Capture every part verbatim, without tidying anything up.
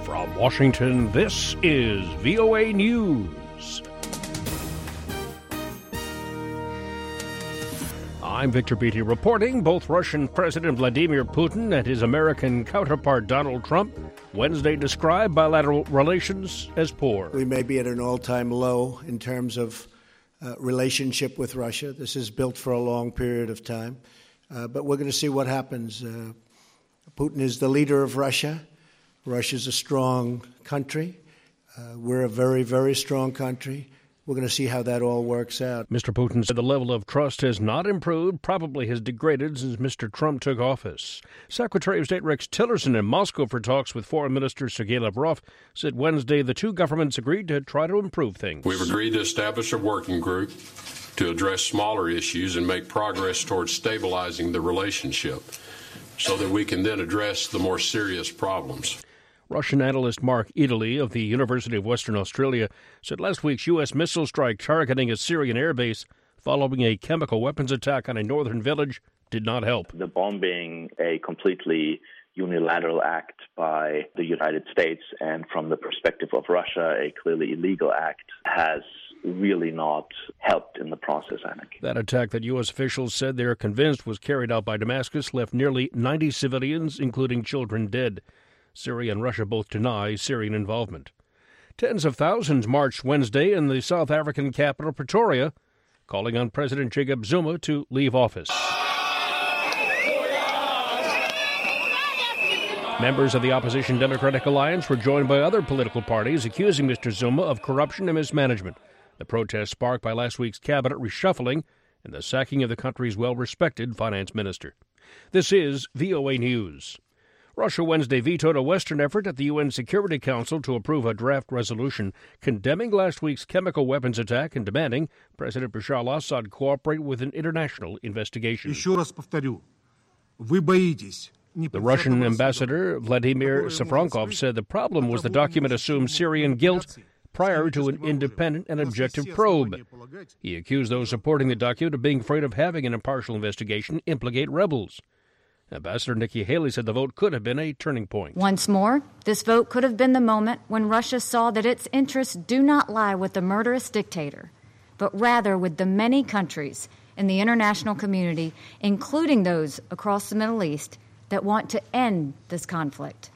From Washington, this is V O A News. I'm Victor Beatty reporting. Both Russian President Vladimir Putin and his American counterpart Donald Trump Wednesday described bilateral relations as poor. We may be at an all-time low in terms of uh, relationship with Russia. This is built for a long period of time, uh, but we're going to see what happens. Uh, Putin is the leader of Russia. Russia's a strong country. Uh, we're a very, very strong country. We're going to see how that all works out. Mister Putin said the level of trust has not improved, probably has degraded since Mister Trump took office. Secretary of State Rex Tillerson in Moscow for talks with Foreign Minister Sergei Lavrov said Wednesday the two governments agreed to try to improve things. We've agreed to establish a working group to address smaller issues and make progress towards stabilizing the relationship so that we can then address the more serious problems. Russian analyst Mark Italy of the University of Western Australia said last week's U S missile strike targeting a Syrian airbase following a chemical weapons attack on a northern village did not help. The bomb being a completely unilateral act by the United States and from the perspective of Russia, a clearly illegal act, has really not helped in the process, I think. That attack that U S officials said they're convinced was carried out by Damascus left nearly ninety civilians, including children, dead. Syria and Russia both deny Syrian involvement. Tens of thousands marched Wednesday in the South African capital, Pretoria, calling on President Jacob Zuma to leave office. Members of the opposition Democratic Alliance were joined by other political parties accusing Mister Zuma of corruption and mismanagement. The protest sparked by last week's cabinet reshuffling and the sacking of the country's well-respected finance minister. This is V O A News. Russia Wednesday vetoed a Western effort at the U N Security Council to approve a draft resolution condemning last week's chemical weapons attack and demanding President Bashar al-Assad cooperate with an international investigation. The Russian ambassador Vladimir Safronkov said the problem was the document assumed Syrian guilt prior to an independent and objective probe. He accused those supporting the document of being afraid of having an impartial investigation implicate rebels. Ambassador Nikki Haley said the vote could have been a turning point. Once more, this vote could have been the moment when Russia saw that its interests do not lie with the murderous dictator, but rather with the many countries in the international community, including those across the Middle East, that want to end this conflict.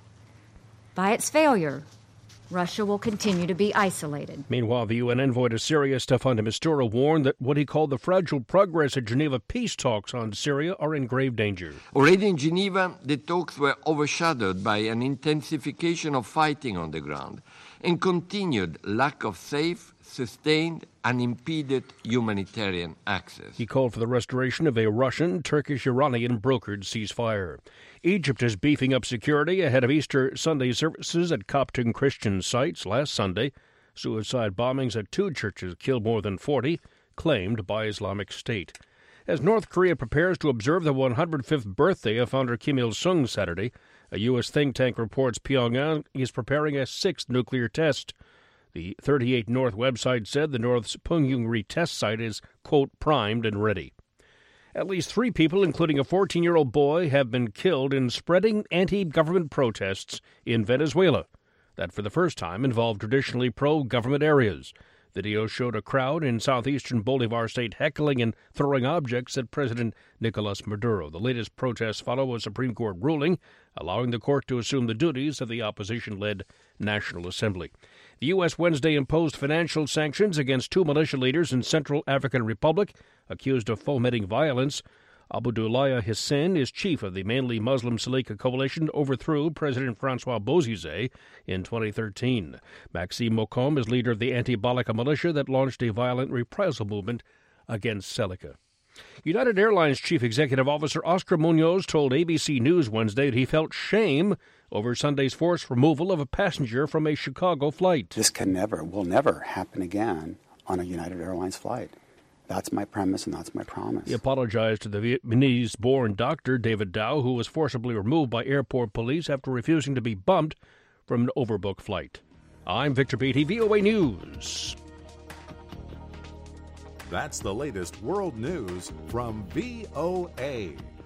By its failure, Russia will continue to be isolated. Meanwhile, the U N envoy to Syria, Staffan de Mistura, warned that what he called the fragile progress of Geneva peace talks on Syria are in grave danger. Already in Geneva, the talks were overshadowed by an intensification of fighting on the ground and continued lack of safe, sustained, unimpeded humanitarian access. He called for the restoration of a Russian, Turkish, Iranian brokered ceasefire. Egypt is beefing up security ahead of Easter Sunday services at Coptic Christian sites last Sunday. Suicide bombings at two churches killed more than forty, claimed by Islamic State. As North Korea prepares to observe the one hundred fifth birthday of founder Kim Il-sung Saturday, a U S think tank reports Pyongyang is preparing a sixth nuclear test. The thirty-eight North website said the North's Punggye-ri test site is, quote, primed and ready. At least three people, including a fourteen-year-old boy, have been killed in spreading anti-government protests in Venezuela. That, for the first time, involved traditionally pro-government areas. Video showed a crowd in southeastern Bolivar state heckling and throwing objects at President Nicolas Maduro. The latest protests follow a Supreme Court ruling allowing the court to assume the duties of the opposition-led National Assembly. The U S Wednesday imposed financial sanctions against two militia leaders in Central African Republic accused of fomenting violence. Abdoulaye Hissène is chief of the mainly Muslim Salika coalition that overthrew President Francois Bozizé in twenty thirteen. Maxime Mokom is leader of the anti-Balaka militia that launched a violent reprisal movement against Salika. United Airlines Chief Executive Officer Oscar Munoz told A B C News Wednesday that he felt shame over Sunday's forced removal of a passenger from a Chicago flight. This can never, will never happen again on a United Airlines flight. That's my premise and that's my promise. He apologized to the Vietnamese-born doctor, David Dow, who was forcibly removed by airport police after refusing to be bumped from an overbooked flight. I'm Victor Beatty, V O A News. That's the latest world news from V O A.